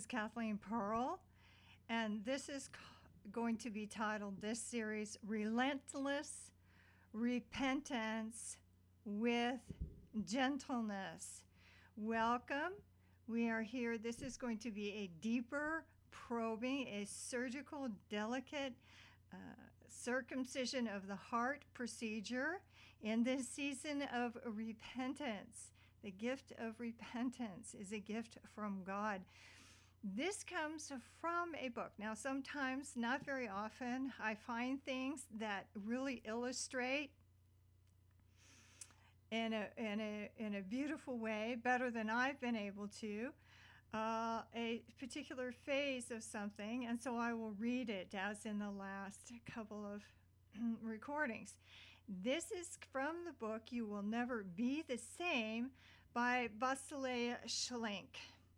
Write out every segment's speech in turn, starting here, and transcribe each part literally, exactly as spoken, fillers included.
Kathleen Pearl, and this is c- going to be titled, this series, Relentless Repentance with Gentleness. Welcome. We are here. This is going to be a deeper probing, a surgical, delicate uh, circumcision of the heart procedure in this season of repentance. The gift of repentance is a gift from God. This comes from a book. Now, sometimes, not very often, I find things that really illustrate in a in a in a beautiful way, better than I've been able to, uh, a particular phase of something, and so I will read it, as in the last couple of recordings. This is from the book You Will Never Be the Same by Basilea Schlink.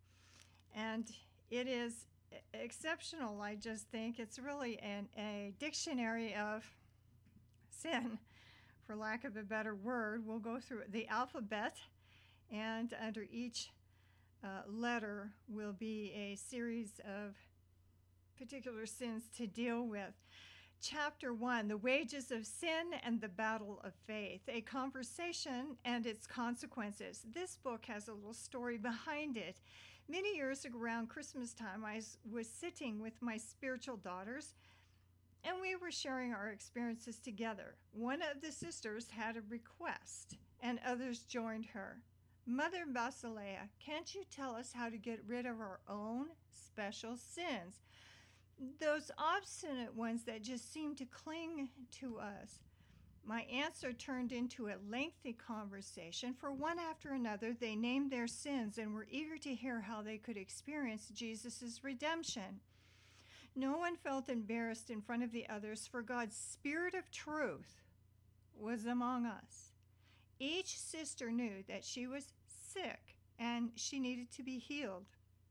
And it is exceptional, I just think. It's really an, a dictionary of sin, for lack of a better word. We'll go through the alphabet, and under each uh, letter will be a series of particular sins to deal with. Chapter one, The Wages of Sin and the Battle of Faith, a conversation and its consequences. This book has a little story behind it. Many years ago, around Christmas time, I was sitting with my spiritual daughters, and we were sharing our experiences together. One of the sisters had a request, and others joined her. Mother Basilea, can't you tell us how to get rid of our own special sins? Those obstinate ones that just seem to cling to us. My answer turned into a lengthy conversation, for one after another they named their sins and were eager to hear how they could experience Jesus' redemption. No one felt embarrassed in front of the others, for God's Spirit of truth was among us. Each sister knew that she was sick and she needed to be healed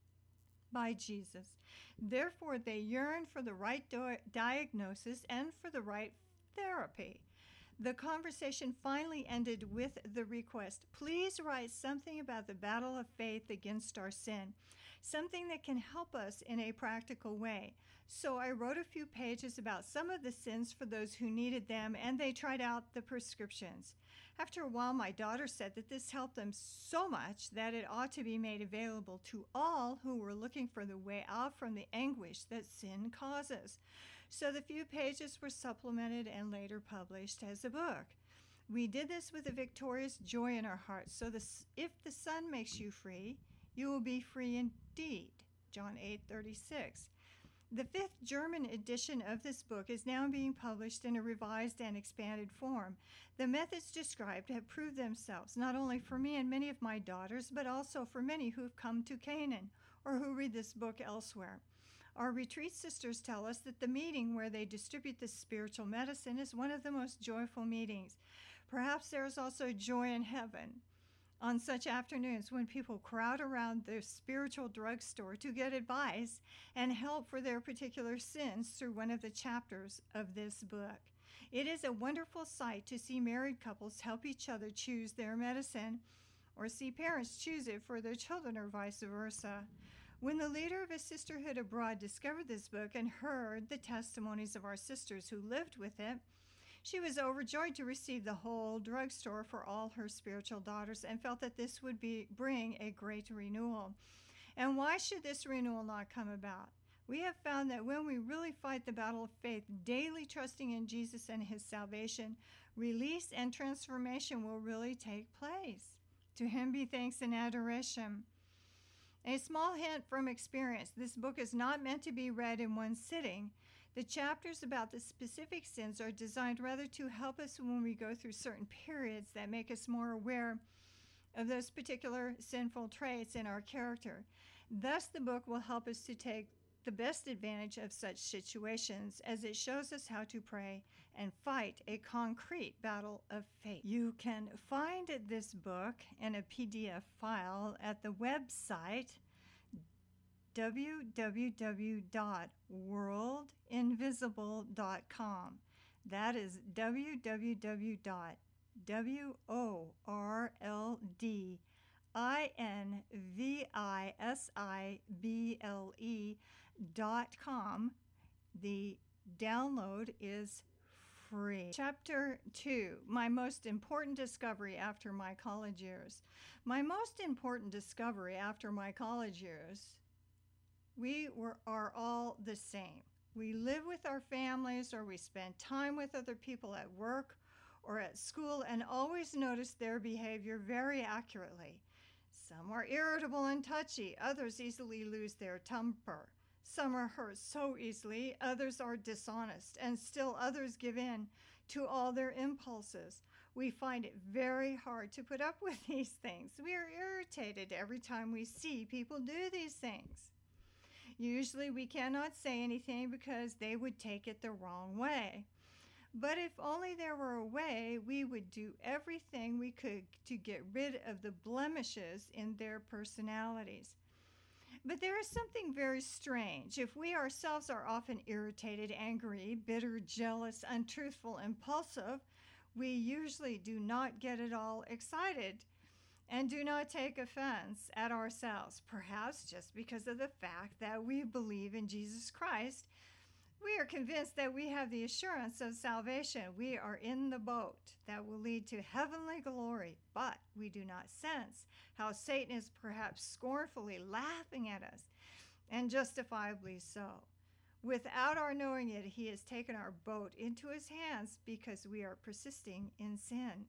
by Jesus. Therefore, they yearned for the right do- diagnosis and for the right therapy. The conversation finally ended with the request, please write something about the battle of faith against our sin, something that can help us in a practical way. So I wrote a few pages about some of the sins for those who needed them, and they tried out the prescriptions. After a while, my daughter said that this helped them so much that it ought to be made available to all who were looking for the way out from the anguish that sin causes. So the few pages were supplemented and later published as a book. We did this with a victorious joy in our hearts. So this, if the Son makes you free, you will be free indeed. John eight thirty-six. The fifth German edition of this book is now being published in a revised and expanded form. The methods described have proved themselves, not only for me and many of my daughters, but also for many who have come to Canaan or who read this book elsewhere. Our retreat sisters tell us that the meeting where they distribute this spiritual medicine is one of the most joyful meetings. Perhaps there is also joy in heaven on such afternoons when people crowd around their spiritual drugstore to get advice and help for their particular sins through one of the chapters of this book. It is a wonderful sight to see married couples help each other choose their medicine, or see parents choose it for their children, or vice versa. When the leader of a sisterhood abroad discovered this book and heard the testimonies of our sisters who lived with it, she was overjoyed to receive the whole drugstore for all her spiritual daughters, and felt that this would be bring a great renewal. And why should this renewal not come about? We have found that when we really fight the battle of faith, daily trusting in Jesus and his salvation, release and transformation will really take place. To him be thanks and adoration. A small hint from experience: this book is not meant to be read in one sitting. The chapters about the specific sins are designed rather to help us when we go through certain periods that make us more aware of those particular sinful traits in our character. Thus, the book will help us to take the best advantage of such situations, as it shows us how to pray and fight a concrete battle of faith. You can find this book in a P D F file at the website w w w dot world invisible dot com. That is w w w dot world I N V I S I B L E dot com. The download is free. Chapter two, my most important discovery after my college years. My most important discovery after my college years, we were, are all the same. We live with our families, or we spend time with other people at work or at school, and always notice their behavior very accurately. Some are irritable and touchy. Others easily lose their temper. Some are hurt so easily. Others are dishonest. And still others give in to all their impulses. We find it very hard to put up with these things. We are irritated every time we see people do these things. Usually we cannot say anything because they would take it the wrong way. But if only there were a way, we would do everything we could to get rid of the blemishes in their personalities. But there is something very strange. If we ourselves are often irritated, angry, bitter, jealous, untruthful, impulsive, we usually do not get at all excited and do not take offense at ourselves, perhaps just because of the fact that we believe in Jesus Christ. We are convinced that we have the assurance of salvation. We are in the boat that will lead to heavenly glory, but we do not sense how Satan is perhaps scornfully laughing at us, and justifiably so. Without our knowing it, he has taken our boat into his hands because we are persisting in sin.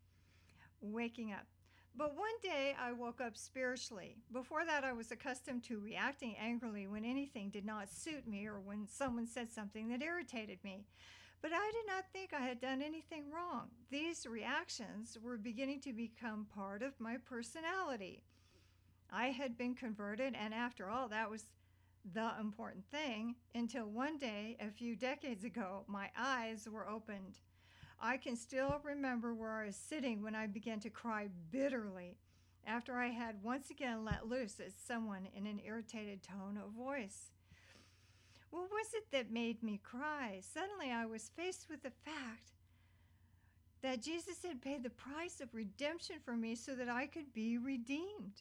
Waking up. But one day I woke up spiritually. Before that, I was accustomed to reacting angrily when anything did not suit me or when someone said something that irritated me. But I did not think I had done anything wrong. These reactions were beginning to become part of my personality. I had been converted, and after all, that was the important thing, until one day, a few decades ago, my eyes were opened. I can still remember where I was sitting when I began to cry bitterly after I had once again let loose at someone in an irritated tone of voice. What was it that made me cry? Suddenly I was faced with the fact that Jesus had paid the price of redemption for me so that I could be redeemed.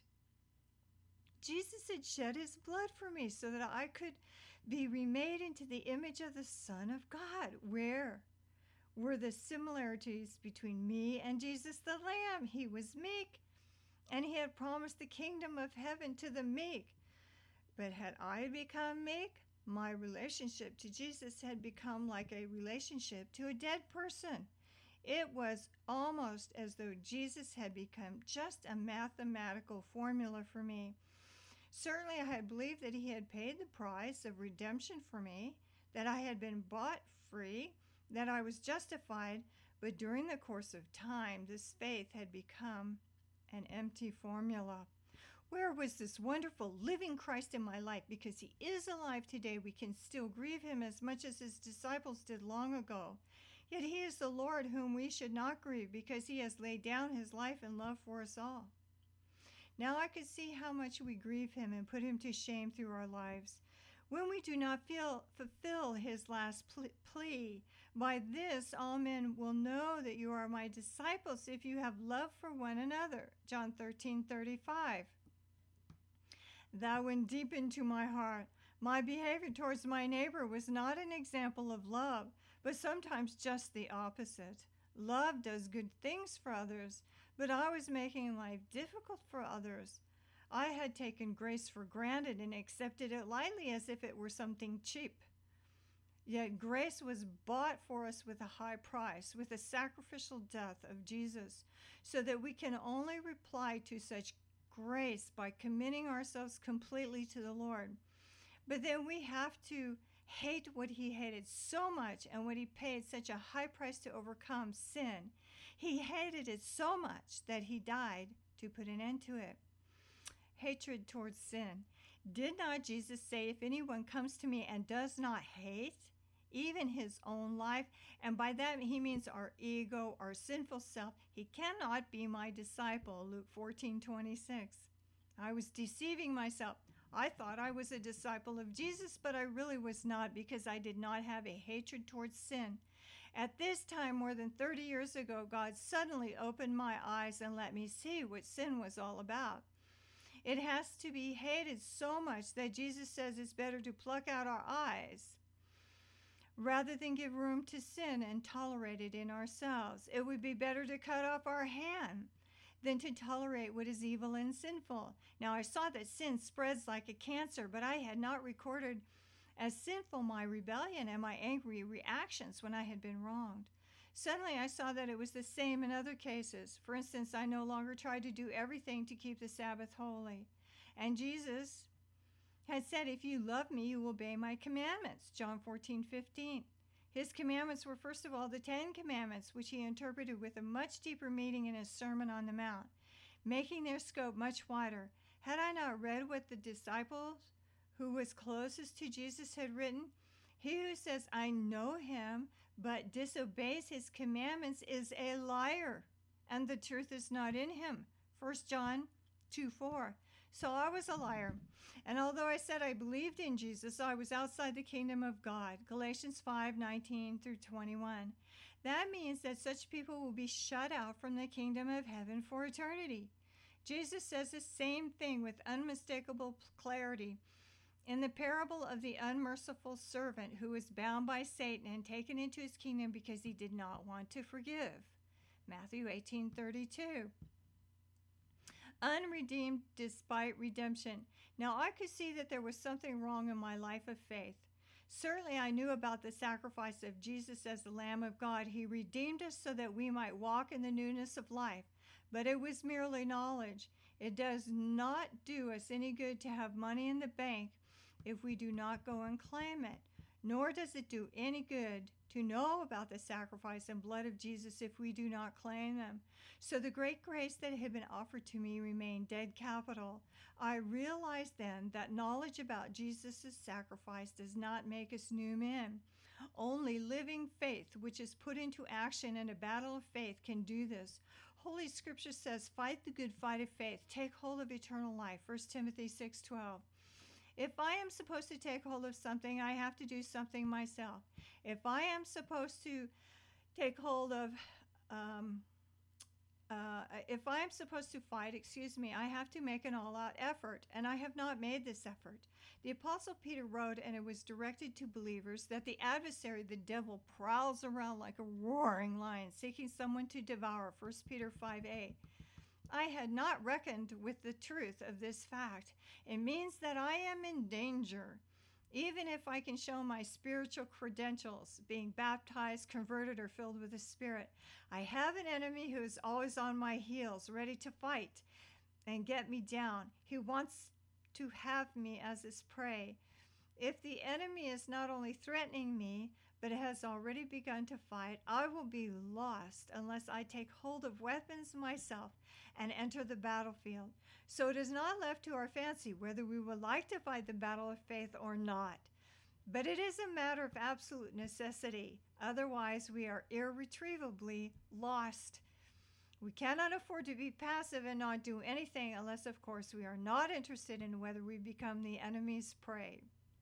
Jesus had shed his blood for me so that I could be remade into the image of the Son of God. Where were the similarities between me and Jesus the Lamb? He was meek, and he had promised the kingdom of heaven to the meek. But had I become meek, my relationship to Jesus had become like a relationship to a dead person. It was almost as though Jesus had become just a mathematical formula for me. Certainly I had believed that he had paid the price of redemption for me, that I had been bought free, that I was justified, but during the course of time, this faith had become an empty formula. Where was this wonderful living Christ in my life? Because he is alive today, we can still grieve him as much as his disciples did long ago. Yet he is the Lord whom we should not grieve, because he has laid down his life in love for us all. Now I could see how much we grieve him and put him to shame through our lives. When we do not feel, fulfill his last plea, by this all men will know that you are my disciples if you have love for one another. John thirteen thirty-five. Thou went deep into my heart. My behavior towards my neighbor was not an example of love, but sometimes just the opposite. Love does good things for others, but I was making life difficult for others. I had taken grace for granted and accepted it lightly as if it were something cheap. Yet grace was bought for us with a high price, with the sacrificial death of Jesus, so that we can only reply to such grace by committing ourselves completely to the Lord. But then we have to hate what he hated so much and what he paid such a high price to overcome, sin. He hated it so much that he died to put an end to it. Hatred towards sin. Did not Jesus say, if anyone comes to me and does not hate even his own life, and by that he means our ego, our sinful self, he cannot be my disciple, Luke fourteen twenty-six. I was deceiving myself. I thought I was a disciple of Jesus, but I really was not, because I did not have a hatred towards sin. At this time, more than thirty years ago, God suddenly opened my eyes and let me see what sin was all about. It has to be hated so much that Jesus says it's better to pluck out our eyes rather than give room to sin and tolerate it in ourselves. It would be better to cut off our hand than to tolerate what is evil and sinful. Now, I saw that sin spreads like a cancer, but I had not recorded as sinful my rebellion and my angry reactions when I had been wronged. Suddenly, I saw that it was the same in other cases. For instance, I no longer tried to do everything to keep the Sabbath holy. And Jesus had said, if you love me, you will obey my commandments, John fourteen fifteen. His commandments were, first of all, the Ten Commandments, which he interpreted with a much deeper meaning in his Sermon on the Mount, making their scope much wider. Had I not read what the disciples who was closest to Jesus had written? He who says, I know him, but disobeys his commandments is a liar, and the truth is not in him. First John two four. So I was a liar, and although I said I believed in Jesus, I was outside the kingdom of God. Galatians five nineteen through twenty-one. That means that such people will be shut out from the kingdom of heaven for eternity. Jesus says the same thing with unmistakable clarity in the parable of the unmerciful servant who was bound by Satan and taken into his kingdom because he did not want to forgive. Matthew eighteen thirty-two. Unredeemed despite redemption. Now, I could see that there was something wrong in my life of faith. Certainly, I knew about the sacrifice of Jesus as the Lamb of God. He redeemed us so that we might walk in the newness of life. But it was merely knowledge. It does not do us any good to have money in the bank if we do not go and claim it. Nor does it do any good to know about the sacrifice and blood of Jesus if we do not claim them. So the great grace that had been offered to me remained dead capital. I realized then that knowledge about Jesus' sacrifice does not make us new men. Only living faith, which is put into action in a battle of faith, can do this. Holy Scripture says, fight the good fight of faith. Take hold of eternal life. First Timothy six twelve. If I am supposed to take hold of something, I have to do something myself. If I am supposed to take hold of, um, uh, if I am supposed to fight, excuse me, I have to make an all-out effort, and I have not made this effort. The Apostle Peter wrote, and it was directed to believers, that the adversary, the devil, prowls around like a roaring lion, seeking someone to devour. First Peter five eight. I had not reckoned with the truth of this fact. It means that I am in danger, even if I can show my spiritual credentials, being baptized, converted, or filled with the Spirit. I have an enemy who is always on my heels, ready to fight and get me down. He wants to have me as his prey. If the enemy is not only threatening me, but has already begun to fight, I will be lost unless I take hold of weapons myself and enter the battlefield. So it is not left to our fancy whether we would like to fight the battle of faith or not. But it is a matter of absolute necessity. Otherwise, we are irretrievably lost. We cannot afford to be passive and not do anything unless, of course, we are not interested in whether we become the enemy's prey.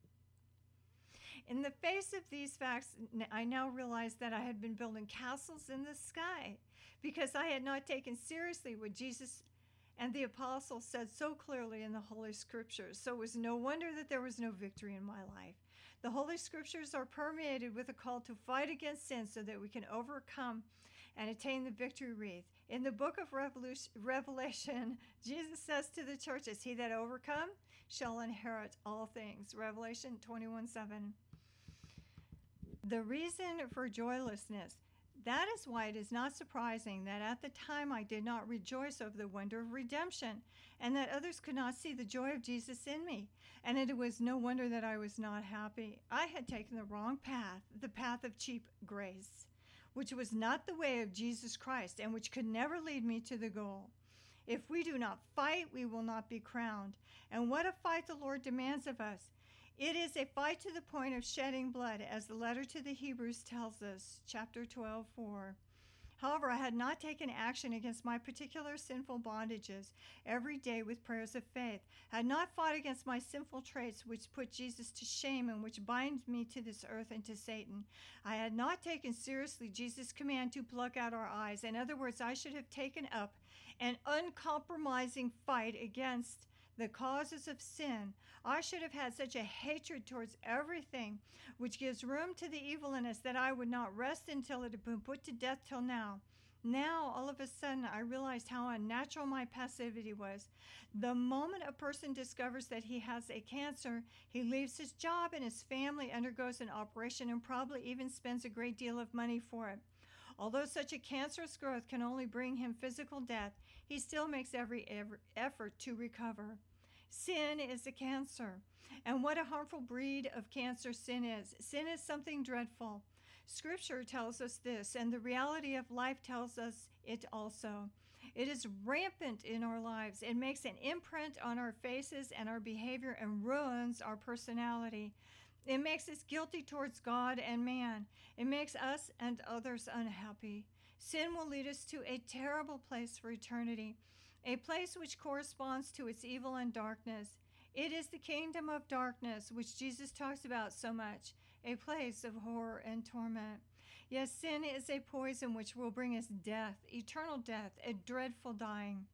In the face of these facts, I now realized that I had been building castles in the sky because I had not taken seriously what Jesus and the apostles said so clearly in the Holy Scriptures. So it was no wonder that there was no victory in my life. The Holy Scriptures are permeated with a call to fight against sin so that we can overcome and attain the victory wreath. In the book of Revelation, Jesus says to the churches, he that overcomes shall inherit all things. Revelation twenty-one seven. The reason for joylessness. That is why it is not surprising that at the time I did not rejoice over the wonder of redemption, and that others could not see the joy of Jesus in me. And it was no wonder that I was not happy. I had taken the wrong path, the path of cheap grace, which was not the way of Jesus Christ, and which could never lead me to the goal. If we do not fight, we will not be crowned. And what a fight the Lord demands of us. It is a fight to the point of shedding blood, as the letter to the Hebrews tells us, chapter twelve four. However, I had not taken action against my particular sinful bondages every day with prayers of faith, had not fought against my sinful traits which put Jesus to shame and which bind me to this earth and to Satan. I had not taken seriously Jesus' command to pluck out our eyes. In other words, I should have taken up an uncompromising fight against the causes of sin. I should have had such a hatred towards everything which gives room to the evil in us that I would not rest until it had been put to death till now. Now, all of a sudden, I realized how unnatural my passivity was. The moment a person discovers that he has a cancer, he leaves his job and his family, undergoes an operation, and probably even spends a great deal of money for it. Although such a cancerous growth can only bring him physical death, he still makes every effort to recover. Sin is a cancer. And what a harmful breed of cancer sin is. Sin is something dreadful. Scripture tells us this, and the reality of life tells us it also. It is rampant in our lives. It makes an imprint on our faces and our behavior and ruins our personality. It makes us guilty towards God and man. It makes us and others unhappy. Sin will lead us to a terrible place for eternity, a place which corresponds to its evil and darkness. It is the kingdom of darkness, which Jesus talks about so much, a place of horror and torment. Yes, sin is a poison which will bring us death, eternal death, a dreadful dying.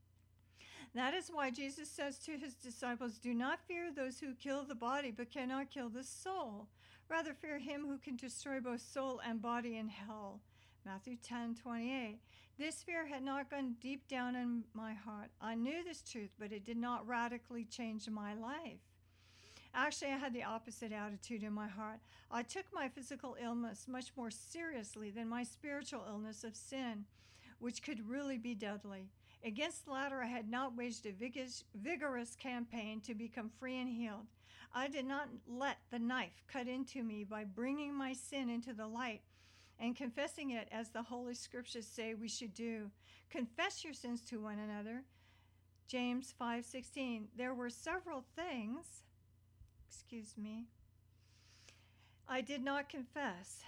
That is why Jesus says to his disciples, do not fear those who kill the body but cannot kill the soul. Rather fear him who can destroy both soul and body in hell. Matthew ten twenty-eight. This fear had not gone deep down in my heart. I knew this truth, but it did not radically change my life. Actually, I had the opposite attitude in my heart. I took my physical illness much more seriously than my spiritual illness of sin, which could really be deadly. Against the latter, I had not waged a vigorous, vigorous campaign to become free and healed. I did not let the knife cut into me by bringing my sin into the light and confessing it as the Holy Scriptures say we should do. Confess your sins to one another. James five sixteen. There were several things, excuse me, I did not confess,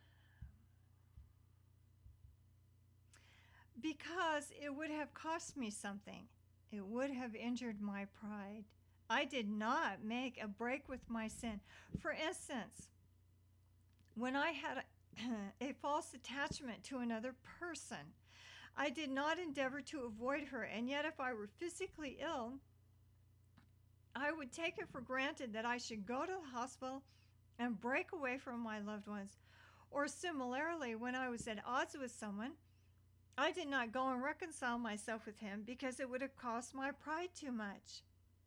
because it would have cost me something. It would have injured my pride. I did not make a break with my sin. For instance, when I had a, a false attachment to another person, I did not endeavor to avoid her, and yet if I were physically ill, I would take it for granted that I should go to the hospital and break away from my loved ones. Or similarly, when I was at odds with someone, I did not go and reconcile myself with him because it would have cost my pride too much.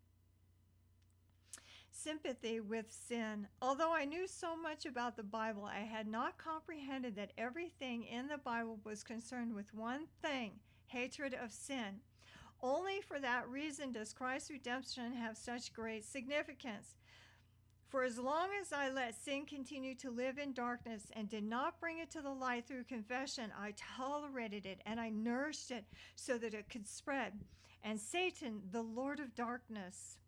Sympathy with sin. Although I knew so much about the Bible, I had not comprehended that everything in the Bible was concerned with one thing, hatred of sin. Only for that reason does Christ's redemption have such great significance. For as long as I let sin continue to live in darkness and did not bring it to the light through confession, I tolerated it and I nourished it so that it could spread. And Satan, the Lord of darkness,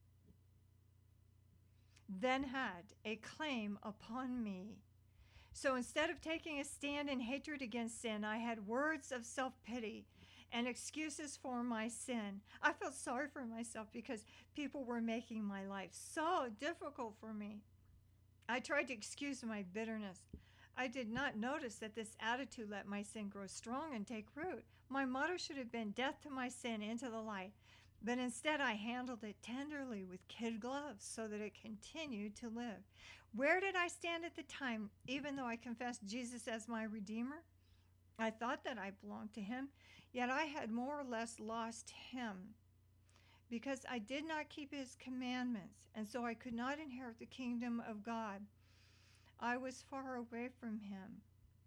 then had a claim upon me. So instead of taking a stand in hatred against sin, I had words of self-pity and excuses for my sin. I felt sorry for myself because people were making my life so difficult for me. I tried to excuse my bitterness. I did not notice that this attitude let my sin grow strong and take root. My motto should have been death to my sin into the light, but instead I handled it tenderly with kid gloves so that it continued to live. Where did I stand at the time, even though I confessed Jesus as my Redeemer? I thought that I belonged to him, yet I had more or less lost him because I did not keep his commandments, and so I could not inherit the kingdom of God. I was far away from him.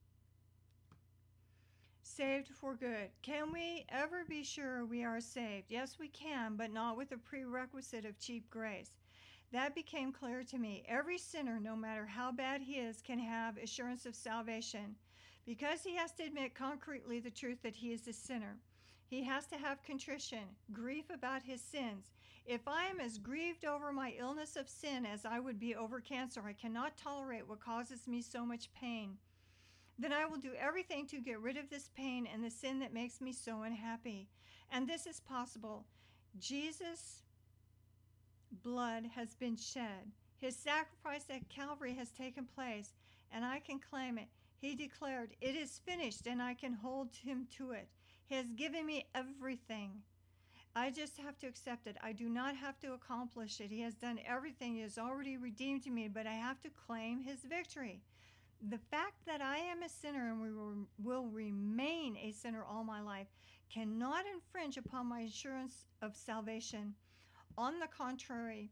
Saved for good. Can we ever be sure we are saved? Yes, we can, but not with the prerequisite of cheap grace. That became clear to me. Every sinner, no matter how bad he is, can have assurance of salvation because he has to admit concretely the truth that he is a sinner. He has to have contrition, grief about his sins. If I am as grieved over my illness of sin as I would be over cancer, I cannot tolerate what causes me so much pain. then I will do everything to get rid of this pain and the sin that makes me so unhappy. And this is possible. Jesus' blood has been shed. His sacrifice at Calvary has taken place, and I can claim it. He declared, "It is finished," and I can hold him to it. He has given me everything. I just have to accept it. I do not have to accomplish it. He has done everything. He has already redeemed me, but I have to claim his victory. The fact that I am a sinner and we will, will remain a sinner all my life cannot infringe upon my assurance of salvation. On the contrary,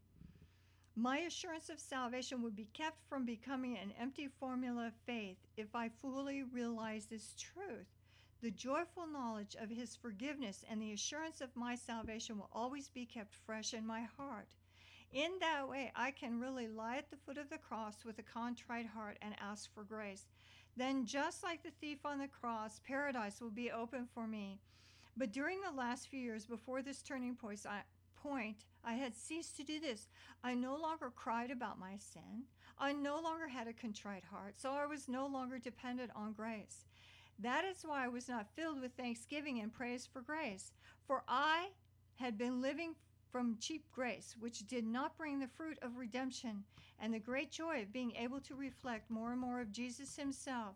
my assurance of salvation would be kept from becoming an empty formula of faith if I fully realize this truth. The joyful knowledge of his forgiveness and the assurance of my salvation will always be kept fresh in my heart. In that way, I can really lie at the foot of the cross with a contrite heart and ask for grace. Then, just like the thief on the cross, paradise will be open for me. But during the last few years before this turning point, I, point, I had ceased to do this. I no longer cried about my sin. I no longer had a contrite heart, so I was no longer dependent on grace. That is why I was not filled with thanksgiving and praise for grace. For I had been living from cheap grace, which did not bring the fruit of redemption and the great joy of being able to reflect more and more of Jesus himself.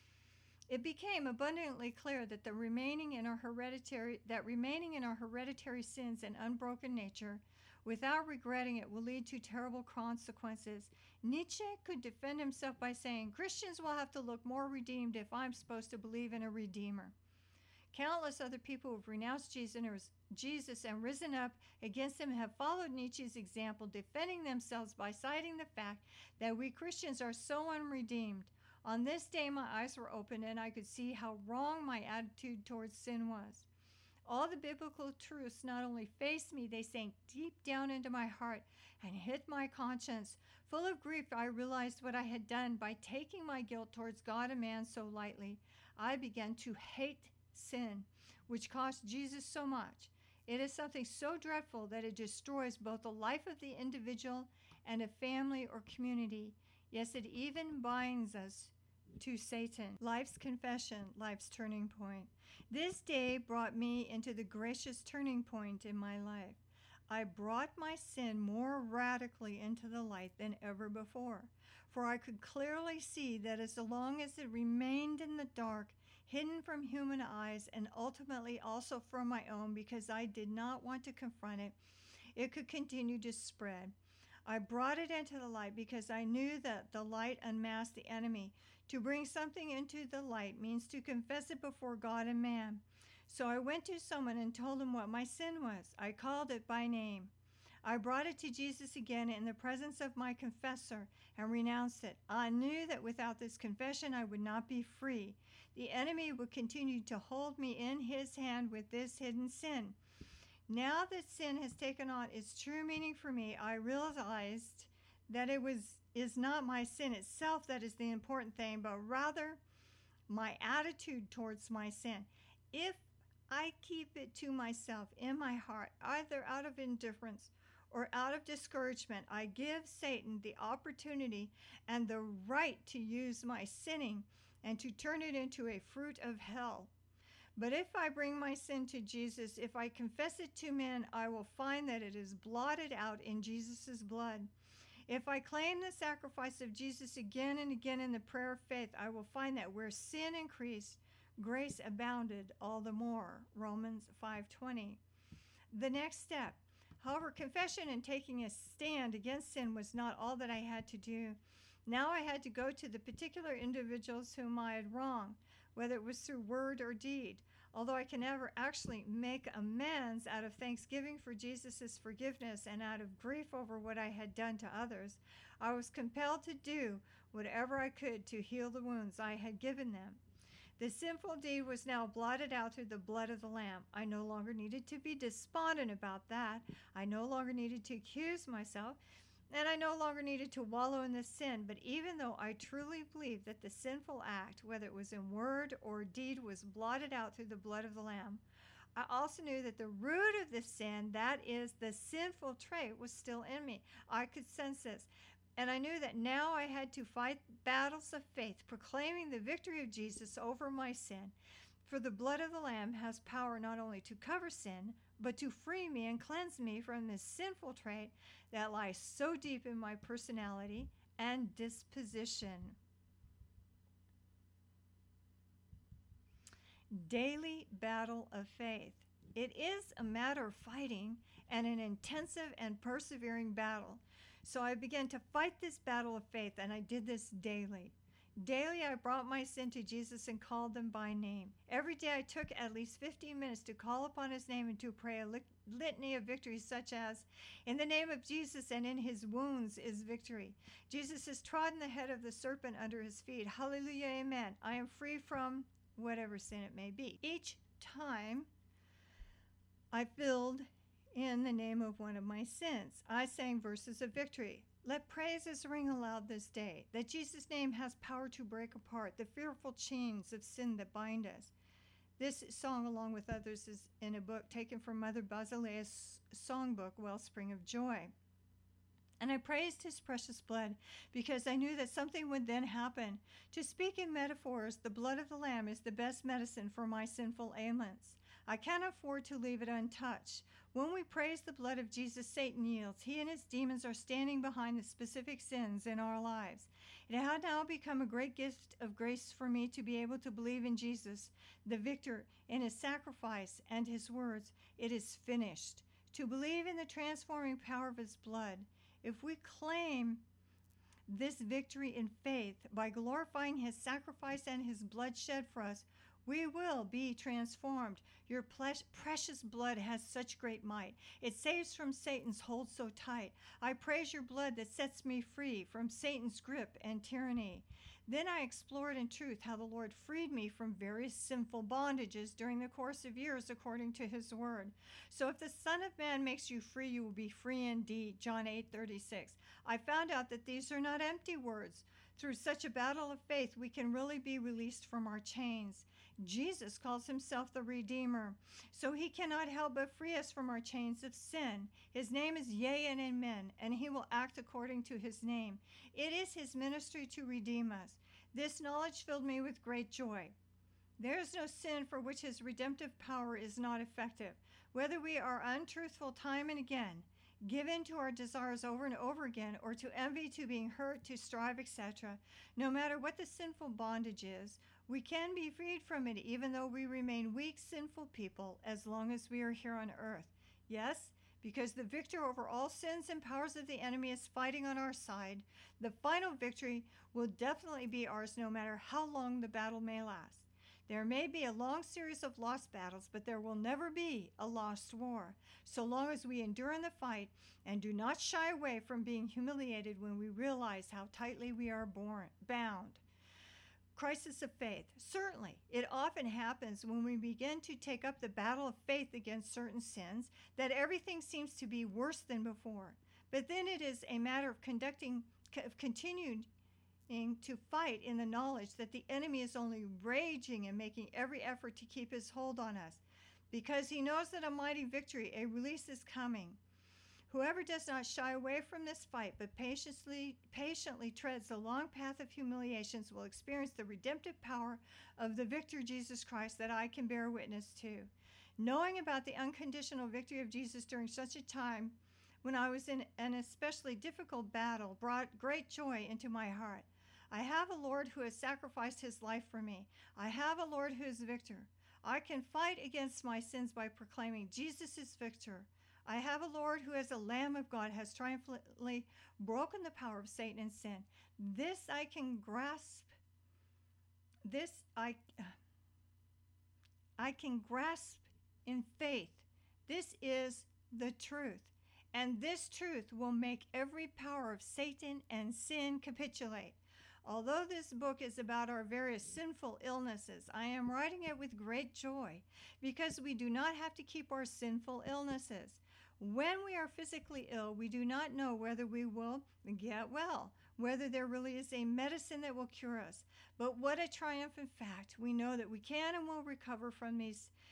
It became abundantly clear that the remaining in our hereditary that remaining in our hereditary sins and unbroken nature, without regretting it, will lead to terrible consequences. Nietzsche could defend himself by saying, "Christians will have to look more redeemed if I'm supposed to believe in a redeemer." Countless other people who have renounced Jesus and risen up against him have followed Nietzsche's example, defending themselves by citing the fact that we Christians are so unredeemed. On this day, my eyes were opened, and I could see how wrong my attitude towards sin was. All the biblical truths not only faced me, they sank deep down into my heart and hit my conscience. Full of grief, I realized what I had done by taking my guilt towards God and man so lightly. I began to hate sin, which cost Jesus so much. It is something so dreadful that it destroys both the life of the individual and a family or community. Yes, it even binds us to Satan. Life's confession, life's turning point. This day brought me into the gracious turning point in my life. I brought my sin more radically into the light than ever before, for I could clearly see that as long as it remained in the dark, hidden from human eyes, and ultimately also from my own because I did not want to confront it, it could continue to spread. I brought it into the light because I knew that the light unmasked the enemy. To bring something into the light means to confess it before God and man. So I went to someone and told him what my sin was. I called it by name. I brought it to Jesus again in the presence of my confessor and renounced it. I knew that without this confession I would not be free. The enemy would continue to hold me in his hand with this hidden sin. Now that sin has taken on its true meaning for me, I realized that it was is not my sin itself that is the important thing, but rather my attitude towards my sin. If I keep it to myself in my heart, either out of indifference or out of discouragement, I give Satan the opportunity and the right to use my sinning and to turn it into a fruit of hell. But if I bring my sin to Jesus, if I confess it to men, I will find that it is blotted out in Jesus' blood. If I claim the sacrifice of Jesus again and again in the prayer of faith, I will find that where sin increased, grace abounded all the more. Romans five twenty. The next step. However, confession and taking a stand against sin was not all that I had to do. Now I had to go to the particular individuals whom I had wronged, whether it was through word or deed. Although I can never actually make amends out of thanksgiving for Jesus' forgiveness and out of grief over what I had done to others, I was compelled to do whatever I could to heal the wounds I had given them. The sinful deed was now blotted out through the blood of the Lamb. I no longer needed to be despondent about that. I no longer needed to accuse myself. And I no longer needed to wallow in the sin, but even though I truly believed that the sinful act, whether it was in word or deed, was blotted out through the blood of the Lamb, I also knew that the root of the sin, that is, the sinful trait, was still in me. I could sense this. And I knew that now I had to fight battles of faith, proclaiming the victory of Jesus over my sin. For the blood of the Lamb has power not only to cover sin, but to free me and cleanse me from this sinful trait that lies so deep in my personality and disposition. Daily battle of faith. It is a matter of fighting and an intensive and persevering battle. So I began to fight this battle of faith, and I did this daily. Daily, I brought my sin to Jesus and called them by name. Every day, I took at least fifteen minutes to call upon his name and to pray a lit- litany of victories, such as, in the name of Jesus and in his wounds is victory. Jesus has trodden the head of the serpent under his feet. Hallelujah, amen. I am free from whatever sin it may be. Each time, I filled in the name of one of my sins. I sang verses of victory. Let praises ring aloud this day, that Jesus' name has power to break apart the fearful chains of sin that bind us. This song, along with others, is in a book taken from Mother Basilea's songbook, Wellspring of Joy. And I praised his precious blood because I knew that something would then happen. To speak in metaphors, the blood of the Lamb is the best medicine for my sinful ailments. I can't afford to leave it untouched. When we praise the blood of Jesus, Satan yields. He and his demons are standing behind the specific sins in our lives. It had now become a great gift of grace for me to be able to believe in Jesus, the victor, in his sacrifice and his words, "It is finished." To believe in the transforming power of his blood. If we claim this victory in faith by glorifying his sacrifice and his blood shed for us, we will be transformed. Your precious blood has such great might. It saves from Satan's hold so tight. I praise your blood that sets me free from Satan's grip and tyranny. Then I explored in truth how the Lord freed me from various sinful bondages during the course of years according to his word. So if the Son of Man makes you free, you will be free indeed. John eight thirty-six. I found out that these are not empty words. Through such a battle of faith, we can really be released from our chains. Jesus calls himself the Redeemer, so he cannot help but free us from our chains of sin. His name is Yea and Amen, and he will act according to his name. It is his ministry to redeem us. This knowledge filled me with great joy. There is no sin for which his redemptive power is not effective. Whether we are untruthful time and again, give in to our desires over and over again, or to envy, to being hurt, to strive, et cetera, no matter what the sinful bondage is, we can be freed from it even though we remain weak, sinful people as long as we are here on earth. Yes, because the victor over all sins and powers of the enemy is fighting on our side, the final victory will definitely be ours no matter how long the battle may last. There may be a long series of lost battles, but there will never be a lost war, so long as we endure in the fight and do not shy away from being humiliated when we realize how tightly we are born, bound. Crisis of faith. Certainly, it often happens when we begin to take up the battle of faith against certain sins that everything seems to be worse than before. But then it is a matter of conducting, of continuing to fight in the knowledge that the enemy is only raging and making every effort to keep his hold on us, because he knows that a mighty victory, a release is coming. Whoever does not shy away from this fight, but patiently, patiently treads the long path of humiliations, will experience the redemptive power of the victor Jesus Christ that I can bear witness to. Knowing about the unconditional victory of Jesus during such a time when I was in an especially difficult battle brought great joy into my heart. I have a Lord who has sacrificed his life for me. I have a Lord who is victor. I can fight against my sins by proclaiming Jesus is victor. I have a Lord who, as a Lamb of God, has triumphantly broken the power of Satan and sin. This I can grasp. This I, I can grasp in faith. This is the truth. And this truth will make every power of Satan and sin capitulate. Although this book is about our various sinful illnesses, I am writing it with great joy because we do not have to keep our sinful illnesses. When we are physically ill, we do not know whether we will get well, whether there really is a medicine that will cure us. But what a triumphant fact. We know that we can and will recover from these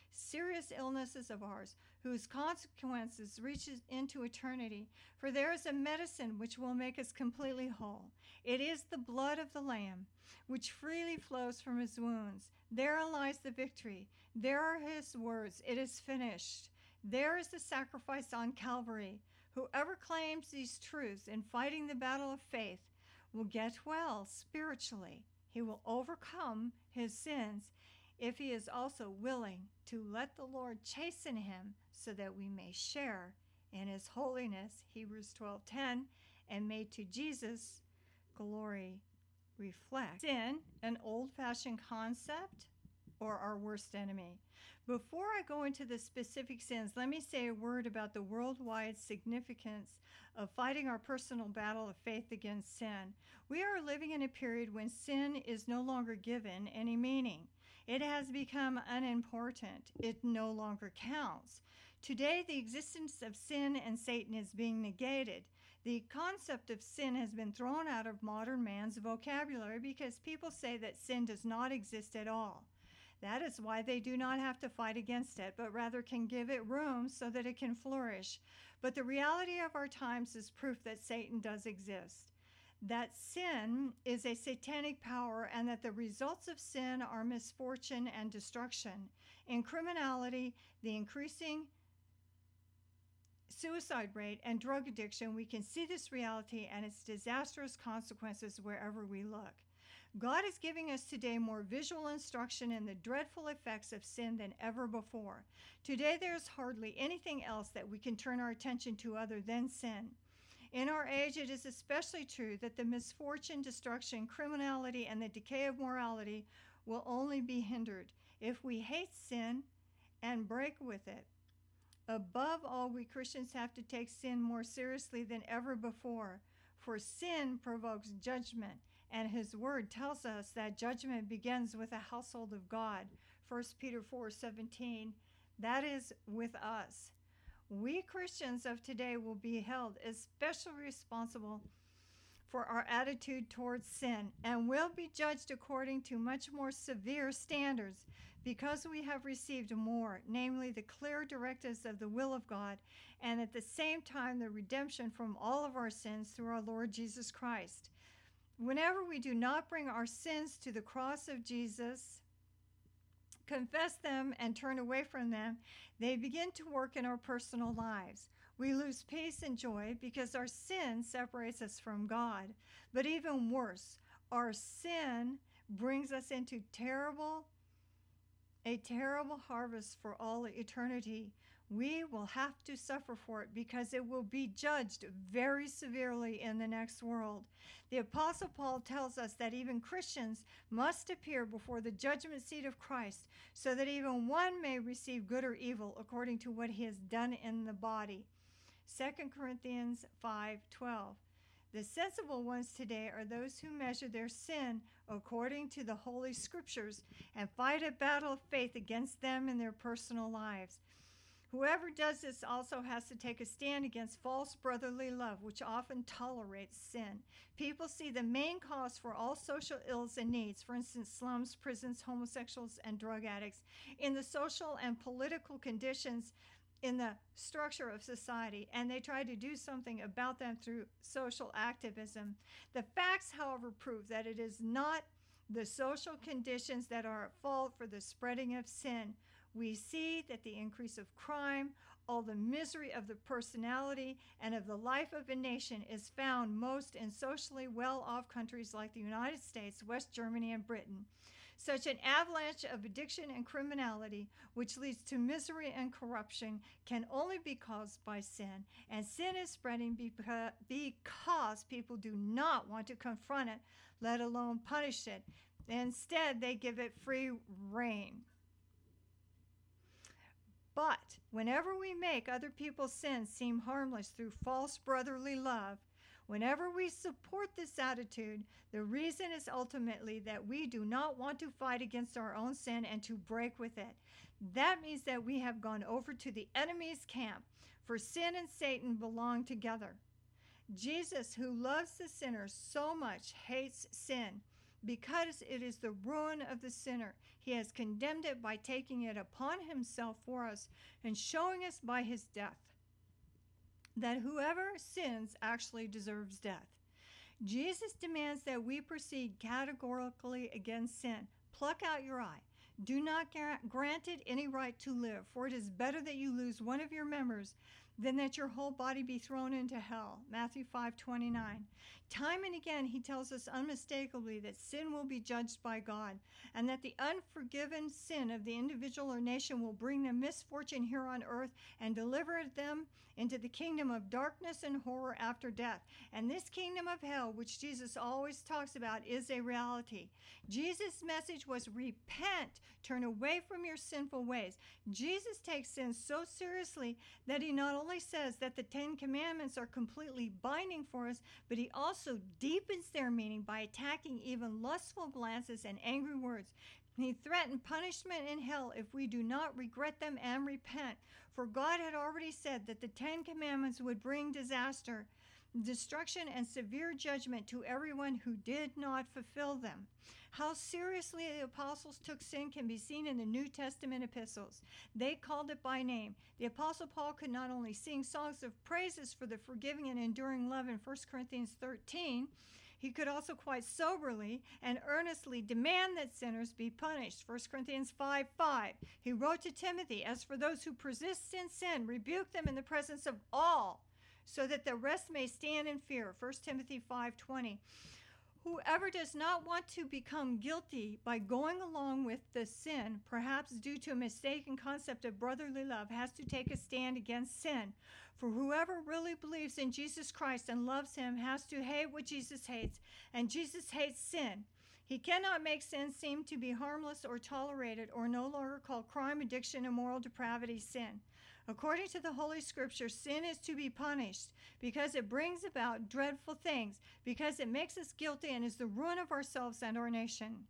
serious illnesses of ours, whose consequences reaches into eternity. For there is a medicine which will make us completely whole. It is the blood of the Lamb, which freely flows from his wounds. There lies the victory. There are his words, "It is finished." There is the sacrifice on Calvary. Whoever claims these truths in fighting the battle of faith will get well spiritually. He will overcome his sins if he is also willing to let the Lord chasten him so that we may share in his holiness, Hebrews twelve ten, and may to Jesus glory reflect. Sin, an old-fashioned concept, or our worst enemy? Before I go into the specific sins, let me say a word about the worldwide significance of fighting our personal battle of faith against sin. We are living in a period when sin is no longer given any meaning. It has become unimportant. It no longer counts. Today, the existence of sin and Satan is being negated. The concept of sin has been thrown out of modern man's vocabulary because people say that sin does not exist at all. That is why they do not have to fight against it, but rather can give it room so that it can flourish. But the reality of our times is proof that Satan does exist, that sin is a satanic power, and that the results of sin are misfortune and destruction. In criminality, the increasing suicide rate, and drug addiction, we can see this reality and its disastrous consequences wherever we look. God is giving us today more visual instruction in the dreadful effects of sin than ever before. Today, there's hardly anything else that we can turn our attention to other than sin. In our age, it is especially true that the misfortune, destruction, criminality, and the decay of morality will only be hindered if we hate sin and break with it. Above all, we Christians have to take sin more seriously than ever before, for sin provokes judgment, and his word tells us that judgment begins with the household of God. First Peter four seventeen, that is with us. We Christians of today will be held especially responsible for our attitude towards sin and will be judged according to much more severe standards because we have received more, namely the clear directives of the will of God, and at the same time the redemption from all of our sins through our Lord Jesus Christ. Whenever we do not bring our sins to the cross of Jesus, confess them, and turn away from them, they begin to work in our personal lives. We lose peace and joy because our sin separates us from God. But even worse, our sin brings us into terrible, a terrible harvest for all eternity. We will have to suffer for it because it will be judged very severely in the next world. The Apostle Paul tells us that even Christians must appear before the judgment seat of Christ so that even one may receive good or evil according to what he has done in the body. Second Corinthians five twelve. The sensible ones today are those who measure their sin according to the Holy Scriptures and fight a battle of faith against them in their personal lives. Whoever does this also has to take a stand against false brotherly love, which often tolerates sin. People see the main cause for all social ills and needs, for instance, slums, prisons, homosexuals, and drug addicts, in the social and political conditions in the structure of society, and they try to do something about them through social activism. The facts, however, prove that it is not the social conditions that are at fault for the spreading of sin. We see that the increase of crime, all the misery of the personality, and of the life of a nation is found most in socially well-off countries like the United States, West Germany, and Britain. Such an avalanche of addiction and criminality, which leads to misery and corruption, can only be caused by sin. And sin is spreading beca- because people do not want to confront it, let alone punish it. Instead, they give it free rein. But whenever we make other people's sins seem harmless through false brotherly love, whenever we support this attitude, the reason is ultimately that we do not want to fight against our own sin and to break with it. That means that we have gone over to the enemy's camp, for sin and Satan belong together. Jesus, who loves the sinner so much, hates sin. because it is the ruin of the sinner. He has condemned it by taking it upon himself for us and showing us by his death that whoever sins actually deserves death. Jesus demands that we proceed categorically against sin. Pluck out your eye. Do not grant it any right to live, for it is better that you lose one of your members than that your whole body be thrown into hell. Matthew five twenty-nine. Time and again, he tells us unmistakably that sin will be judged by God, and that the unforgiven sin of the individual or nation will bring them misfortune here on earth and deliver them into the kingdom of darkness and horror after death. And this kingdom of hell, which Jesus always talks about, is a reality. Jesus' message was repent, turn away from your sinful ways. Jesus takes sin so seriously that he not only says that the Ten Commandments are completely binding for us, but he also deepens their meaning by attacking even lustful glances and angry words. He threatened punishment in hell if we do not regret them and repent. For God had already said that the Ten Commandments would bring disaster, destruction, and severe judgment to everyone who did not fulfill them. How seriously the apostles took sin can be seen in the New Testament epistles. They called it by name. The apostle Paul could not only sing songs of praises for the forgiving and enduring love in First Corinthians thirteen, he could also quite soberly and earnestly demand that sinners be punished. First Corinthians five five. He wrote to Timothy, as for those who persist in sin, rebuke them in the presence of all, so that the rest may stand in fear. First Timothy five twenty. Whoever does not want to become guilty by going along with the sin, perhaps due to a mistaken concept of brotherly love, has to take a stand against sin. For whoever really believes in Jesus Christ and loves him has to hate what Jesus hates, and Jesus hates sin. He cannot make sin seem to be harmless or tolerated or no longer call crime, addiction, and moral depravity sin. According to the Holy Scripture, sin is to be punished because it brings about dreadful things, because it makes us guilty and is the ruin of ourselves and our nation.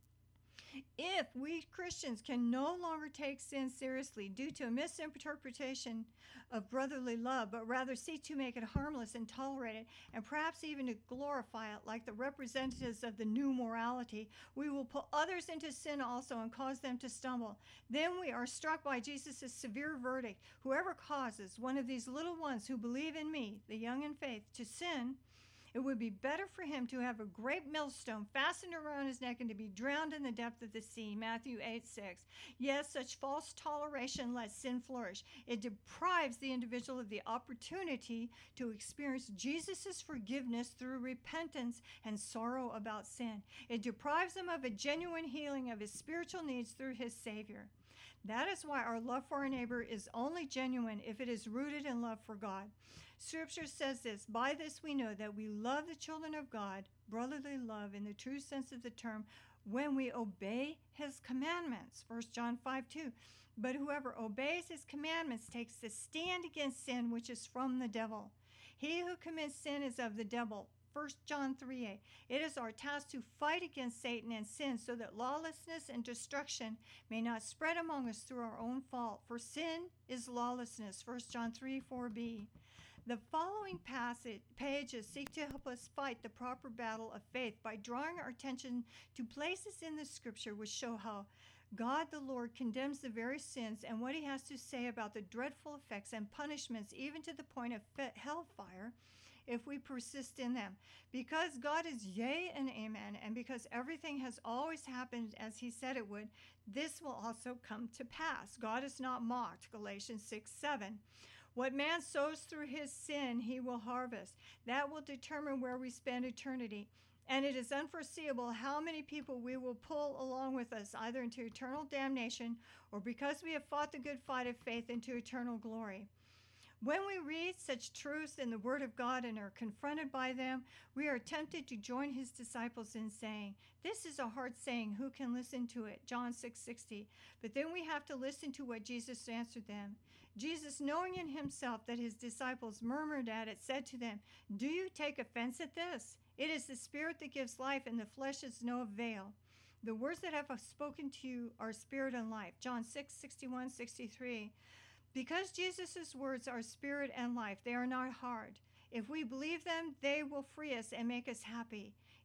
If we Christians can no longer take sin seriously due to a misinterpretation of brotherly love, but rather seek to make it harmless and tolerate it, and perhaps even to glorify it like the representatives of the new morality, we will put others into sin also and cause them to stumble. Then we are struck by Jesus' severe verdict. Whoever causes one of these little ones who believe in me, the young in faith, to sin, it would be better for him to have a great millstone fastened around his neck and to be drowned in the depth of the sea. Matthew eight six. Yes, such false toleration lets sin flourish. It deprives the individual of the opportunity to experience Jesus' forgiveness through repentance and sorrow about sin. It deprives him of a genuine healing of his spiritual needs through his Savior. That is why our love for our neighbor is only genuine if it is rooted in love for God. Scripture says this, by this we know that we love the children of God, brotherly love in the true sense of the term, when we obey his commandments. First John five two. But whoever obeys his commandments takes the stand against sin, which is from the devil. He who commits sin is of the devil. First John three eight. It is our task to fight against Satan and sin so that lawlessness and destruction may not spread among us through our own fault. For sin is lawlessness. First John three four b. The following passage, pages seek to help us fight the proper battle of faith by drawing our attention to places in the Scripture which show how God the Lord condemns the very sins and what he has to say about the dreadful effects and punishments, even to the point of hellfire, if we persist in them. Because God is yea and amen, and because everything has always happened as he said it would, this will also come to pass. God is not mocked, Galatians six seven. What man sows through his sin, he will harvest. That will determine where we spend eternity. And it is unforeseeable how many people we will pull along with us, either into eternal damnation or, because we have fought the good fight of faith, into eternal glory. When we read such truths in the Word of God and are confronted by them, we are tempted to join his disciples in saying, this is a hard saying, who can listen to it? John six sixty. But then we have to listen to what Jesus answered them. Jesus, knowing in himself that his disciples murmured at it, said to them, do you take offense at this? It is the Spirit that gives life, and the flesh is no avail. The words that I have spoken to you are spirit and life. John six sixty-one sixty-three. Because Jesus' words are spirit and life, they are not hard. If we believe them, they will free us and make us happy.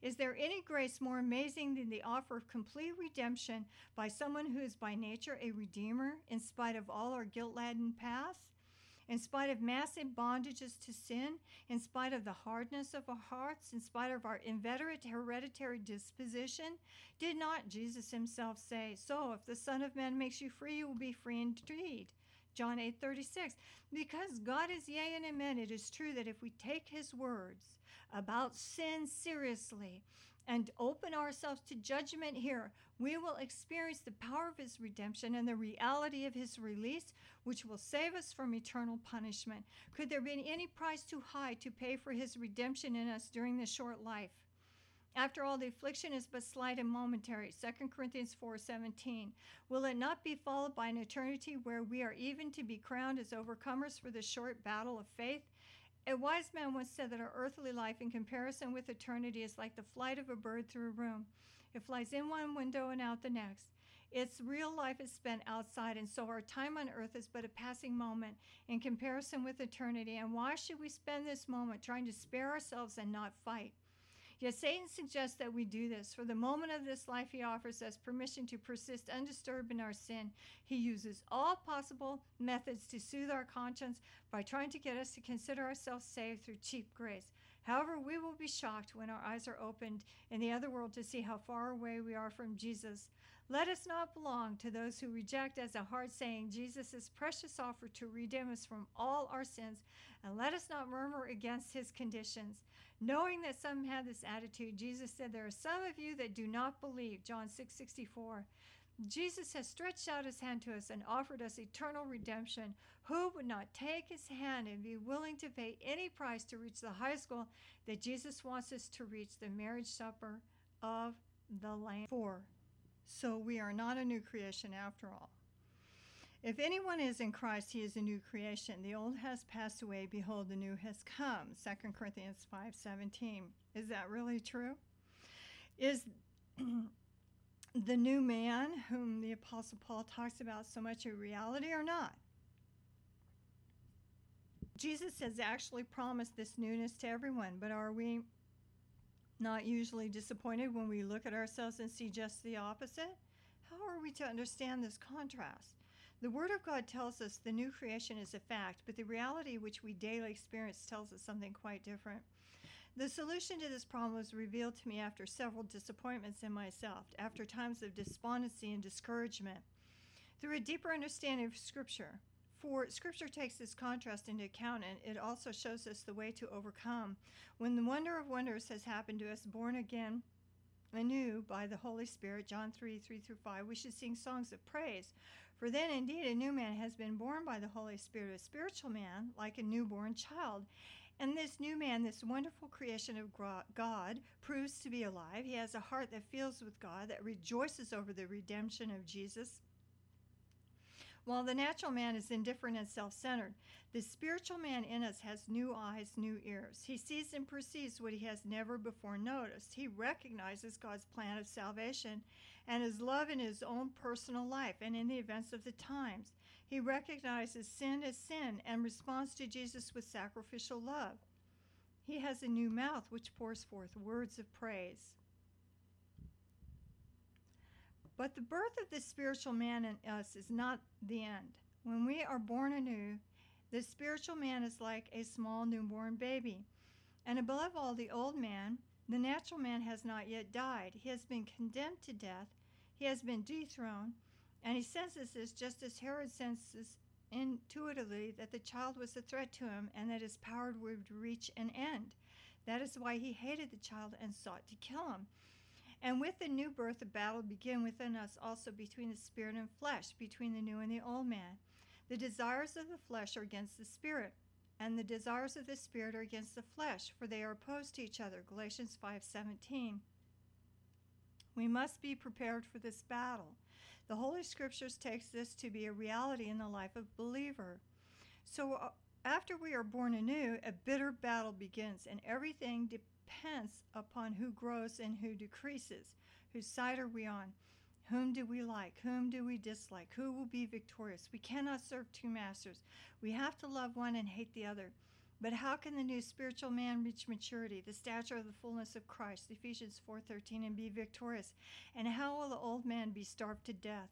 Is there any grace more amazing than the offer of complete redemption by someone who is by nature a redeemer in spite of all our guilt-laden past? In spite of massive bondages to sin, in spite of the hardness of our hearts, in spite of our inveterate hereditary disposition, did not Jesus himself say, "So if the Son of Man makes you free, you will be free indeed"? John eight thirty-six. Because God is yea and amen, it is true that if we take his words about sin seriously and open ourselves to judgment here, we will experience the power of his redemption and the reality of his release, which will save us from eternal punishment. Could there be any price too high to pay for his redemption in us during this short life? After all, the affliction is but slight and momentary. Second Corinthians four seventeen. Will it not be followed by an eternity where we are even to be crowned as overcomers for the short battle of faith? A wise man once said that our earthly life in comparison with eternity is like the flight of a bird through a room. It flies in one window and out the next. Its real life is spent outside, and so our time on earth is but a passing moment in comparison with eternity. And why should we spend this moment trying to spare ourselves and not fight? Yet Satan suggests that we do this. For the moment of this life, he offers us permission to persist undisturbed in our sin. He uses all possible methods to soothe our conscience by trying to get us to consider ourselves saved through cheap grace. However, we will be shocked when our eyes are opened in the other world to see how far away we are from Jesus. Let us not belong to those who reject as a hard saying Jesus' precious offer to redeem us from all our sins, and let us not murmur against his conditions. Knowing that some had this attitude, Jesus said, "There are some of you that do not believe," John six sixty-four. Jesus has stretched out his hand to us and offered us eternal redemption. Who would not take his hand and be willing to pay any price to reach the highest goal that Jesus wants us to reach, the marriage supper of the Lamb? Four. So we are not a new creation after all. If anyone is in Christ, he is a new creation. The old has passed away. Behold, the new has come. Second Corinthians five seventeen. Is that really true? Is the new man whom the Apostle Paul talks about so much a reality or not? Jesus has actually promised this newness to everyone, but are we not usually disappointed when we look at ourselves and see just the opposite? How are we to understand this contrast? The Word of God tells us the new creation is a fact, but the reality which we daily experience tells us something quite different. The solution to this problem was revealed to me after several disappointments in myself, after times of despondency and discouragement, through a deeper understanding of Scripture. For Scripture takes this contrast into account, and it also shows us the way to overcome. When the wonder of wonders has happened to us, born again anew by the Holy Spirit, John three, three through five, we should sing songs of praise. For then indeed a new man has been born by the Holy Spirit, a spiritual man, like a newborn child. And this new man, this wonderful creation of God, proves to be alive. He has a heart that feels with God, that rejoices over the redemption of Jesus. While the natural man is indifferent and self-centered, the spiritual man in us has new eyes, new ears. He sees and perceives what he has never before noticed. He recognizes God's plan of salvation and his love in his own personal life and in the events of the times. He recognizes sin as sin and responds to Jesus with sacrificial love. He has a new mouth which pours forth words of praise. But the birth of the spiritual man in us is not the end. When we are born anew, the spiritual man is like a small newborn baby. And above all, the old man, the natural man, has not yet died. He has been condemned to death. He has been dethroned. And he senses this just as Herod senses intuitively that the child was a threat to him and that his power would reach an end. That is why he hated the child and sought to kill him. And with the new birth, a battle began within us also between the spirit and flesh, between the new and the old man. The desires of the flesh are against the spirit, and the desires of the spirit are against the flesh, for they are opposed to each other. Galatians five seventeen. We must be prepared for this battle. The Holy Scriptures takes this to be a reality in the life of believer. So uh, after we are born anew, a bitter battle begins, and everything depends upon who grows and who decreases. Whose side are we on? Whom do we like? Whom do we dislike? Who will be victorious? We cannot serve two masters. We have to love one and hate the other. But how can the new spiritual man reach maturity, the stature of the fullness of Christ, Ephesians four thirteen, and be victorious? And how will the old man be starved to death?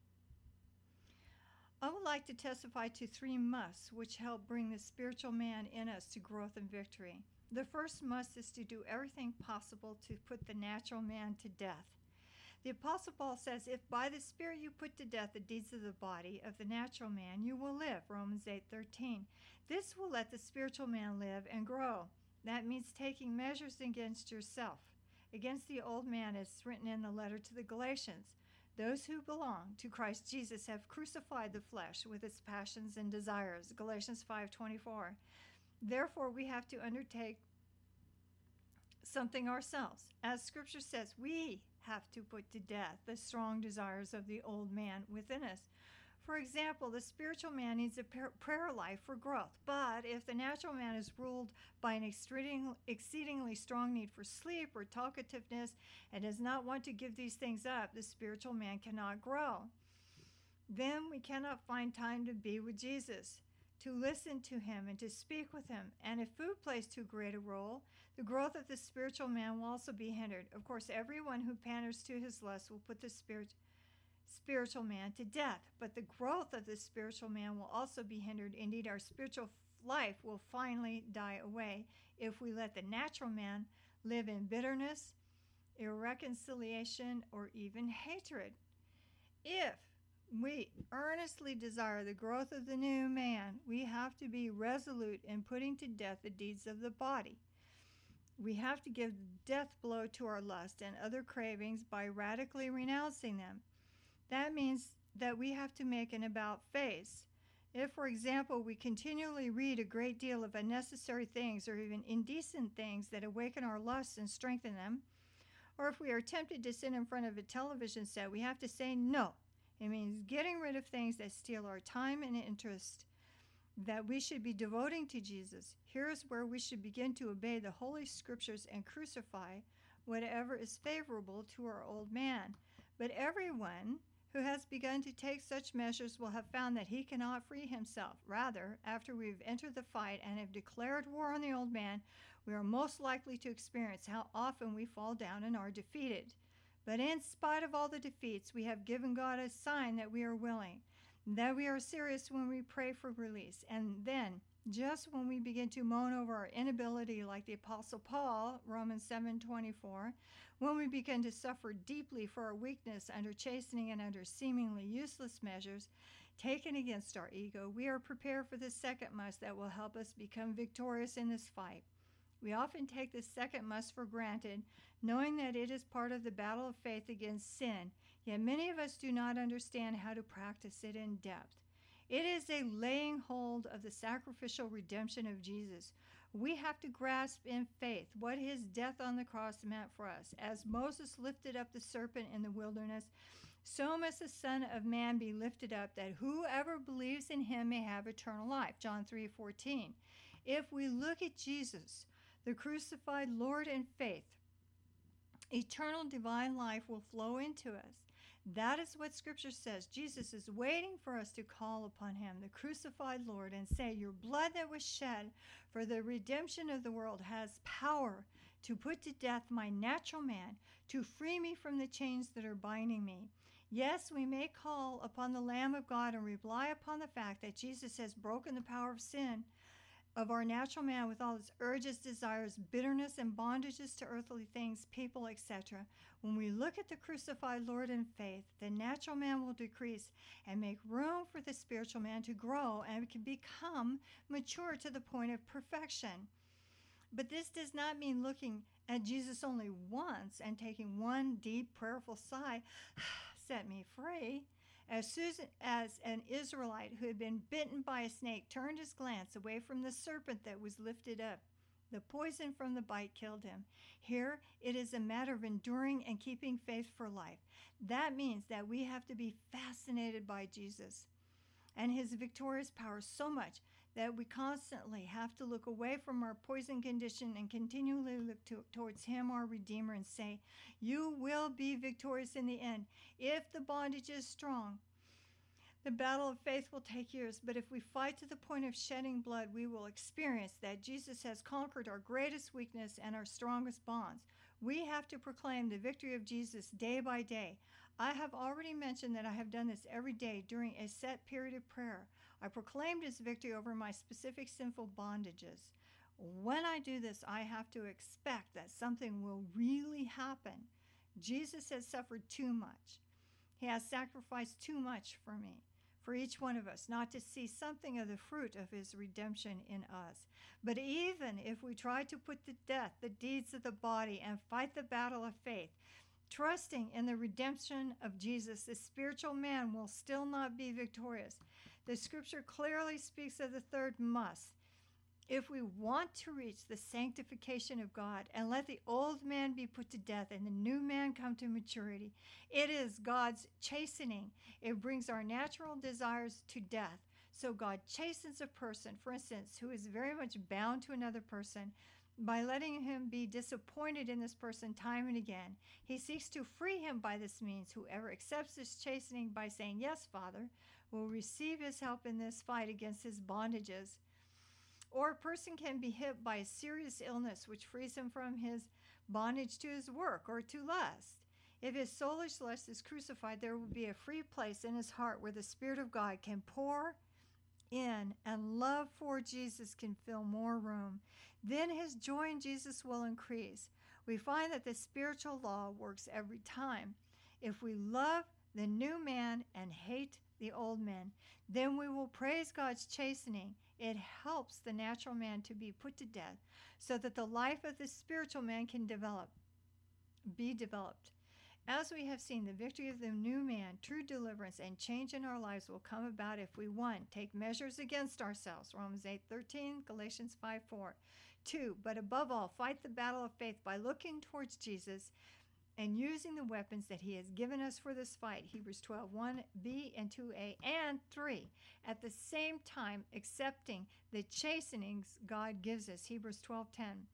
I would like to testify to three musts which help bring the spiritual man in us to growth and victory. The first must is to do everything possible to put the natural man to death. The Apostle Paul says, if by the Spirit you put to death the deeds of the body, of the natural man, you will live, Romans eight thirteen. This will let the spiritual man live and grow. That means taking measures against yourself, against the old man, as written in the letter to the Galatians. Those who belong to Christ Jesus have crucified the flesh with its passions and desires, Galatians five twenty-four. Therefore, we have to undertake something ourselves. As Scripture says, we have to put to death the strong desires of the old man within us. For example, the spiritual man needs a prayer life for growth, but if the natural man is ruled by an exceedingly strong need for sleep or talkativeness and does not want to give these things up, the spiritual man cannot grow. Then we cannot find time to be with Jesus, to listen to him and to speak with him. And if food plays too great a role, the growth of the spiritual man will also be hindered. Of course, everyone who panders to his lust will put the spirit, spiritual man to death, but the growth of the spiritual man will also be hindered. Indeed, our spiritual life will finally die away if we let the natural man live in bitterness, irreconciliation, or even hatred. If we earnestly desire the growth of the new man, we have to be resolute in putting to death the deeds of the body. We have to give the death blow to our lust and other cravings by radically renouncing them. That means that we have to make an about face. If, for example, we continually read a great deal of unnecessary things or even indecent things that awaken our lusts and strengthen them, or if we are tempted to sit in front of a television set, we have to say no. It means getting rid of things that steal our time and interest that we should be devoting to Jesus. Here's where we should begin to obey the Holy Scriptures and crucify whatever is favorable to our old man. But everyone who has begun to take such measures will have found that he cannot free himself. Rather, after we've entered the fight and have declared war on the old man, we are most likely to experience how often we fall down and are defeated. But in spite of all the defeats, we have given God a sign that we are willing, that we are serious when we pray for release. And then, just when we begin to moan over our inability, like the Apostle Paul, Romans seven twenty-four, when we begin to suffer deeply for our weakness under chastening and under seemingly useless measures taken against our ego, we are prepared for the second must that will help us become victorious in this fight. We often take this second must for granted, knowing that it is part of the battle of faith against sin, yet many of us do not understand how to practice it in depth. It is a laying hold of the sacrificial redemption of Jesus. We have to grasp in faith what his death on the cross meant for us. As Moses lifted up the serpent in the wilderness, so must the Son of Man be lifted up, that whoever believes in him may have eternal life. John three fourteen. If we look at Jesus, the crucified Lord, in faith, eternal divine life will flow into us. That is what Scripture says. Jesus is waiting for us to call upon him, the crucified Lord, and say, your blood that was shed for the redemption of the world has power to put to death my natural man, to free me from the chains that are binding me. Yes, we may call upon the Lamb of God and rely upon the fact that Jesus has broken the power of sin of our natural man with all its urges, desires, bitterness, and bondages to earthly things, people, et cetera. When we look at the crucified Lord in faith, the natural man will decrease and make room for the spiritual man to grow and can become mature to the point of perfection. But this does not mean looking at Jesus only once and taking one deep, prayerful sigh, set me free. As soon as an Israelite who had been bitten by a snake turned his glance away from the serpent that was lifted up, the poison from the bite killed him. Here, it is a matter of enduring and keeping faith for life. That means that we have to be fascinated by Jesus and his victorious power so much that we constantly have to look away from our poison condition and continually look to, towards him, our Redeemer, and say, you will be victorious in the end. If the bondage is strong, The battle of faith will take years, but if we fight to the point of shedding blood, we will experience that Jesus has conquered our greatest weakness and our strongest bonds. We have to proclaim the victory of Jesus day by day. I have already mentioned that I have done this every day during a set period of prayer. I proclaimed his victory over my specific sinful bondages. When I do this, I have to expect that something will really happen. Jesus has suffered too much. He has sacrificed too much for me, for each one of us, not to see something of the fruit of his redemption in us. But even if we try to put to death the deeds of the body and fight the battle of faith, trusting in the redemption of Jesus, the spiritual man will still not be victorious. The scripture clearly speaks of the third must. If we want to reach the sanctification of God and let the old man be put to death and the new man come to maturity, it is God's chastening. It brings our natural desires to death. So God chastens a person, for instance, who is very much bound to another person, by letting him be disappointed in this person time and again. He seeks to free him by this means. Whoever accepts this chastening by saying, "Yes, Father," will receive his help in this fight against his bondages. Or a person can be hit by a serious illness which frees him from his bondage to his work or to lust. If his soulish lust is crucified, there will be a free place in his heart where the Spirit of God can pour in and love for Jesus can fill more room. Then his joy in Jesus will increase. We find that the spiritual law works every time. If we love the new man and hate the old man, then we will praise God's chastening. It helps the natural man to be put to death so that the life of the spiritual man can develop, be developed. As we have seen, the victory of the new man, true deliverance, and change in our lives will come about if we, one, take measures against ourselves, Romans eight thirteen, Galatians five four. Two, but above all, fight the battle of faith by looking towards Jesus and using the weapons that he has given us for this fight, Hebrews twelve one b and two a, and three, at the same time accepting the chastenings God gives us, Hebrews twelve ten.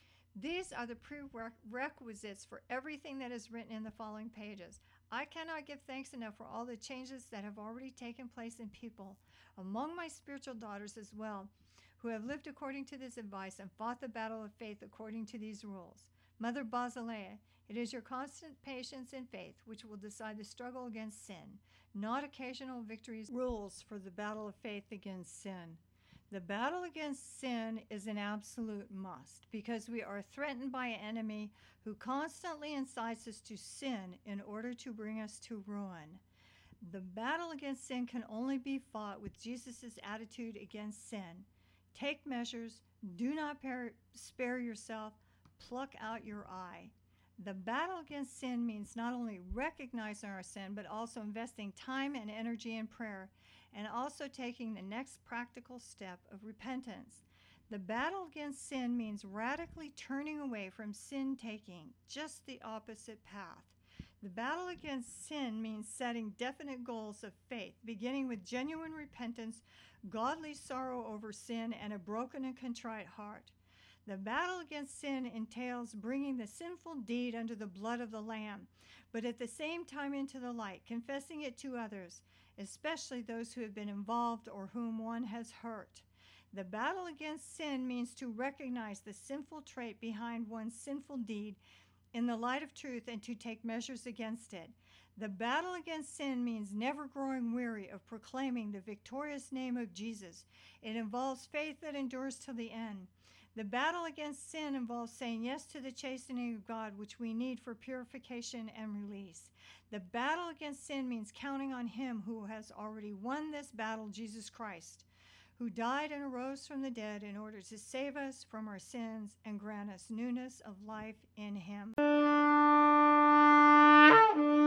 These are the prerequisites for everything that is written in the following pages. I cannot give thanks enough for all the changes that have already taken place in people, among my spiritual daughters as well, who have lived according to this advice and fought the battle of faith according to these rules. Mother Basilea, it is your constant patience and faith which will decide the struggle against sin, not occasional victories. Rules for the battle of faith against sin. The battle against sin is an absolute must because we are threatened by an enemy who constantly incites us to sin in order to bring us to ruin. The battle against sin can only be fought with Jesus' attitude against sin. Take measures, do not par- spare yourself, pluck out your eye. The battle against sin means not only recognizing our sin, but also investing time and energy in prayer, and also taking the next practical step of repentance. The battle against sin means radically turning away from sin-taking, just the opposite path. The battle against sin means setting definite goals of faith, beginning with genuine repentance, godly sorrow over sin, and a broken and contrite heart. The battle against sin entails bringing the sinful deed under the blood of the Lamb, but at the same time into the light, confessing it to others, especially those who have been involved or whom one has hurt. The battle against sin means to recognize the sinful trait behind one's sinful deed in the light of truth and to take measures against it. The battle against sin means never growing weary of proclaiming the victorious name of Jesus. It involves faith that endures till the end. The battle against sin involves saying yes to the chastening of God, which we need for purification and release. The battle against sin means counting on him who has already won this battle, Jesus Christ, who died and arose from the dead in order to save us from our sins and grant us newness of life in him.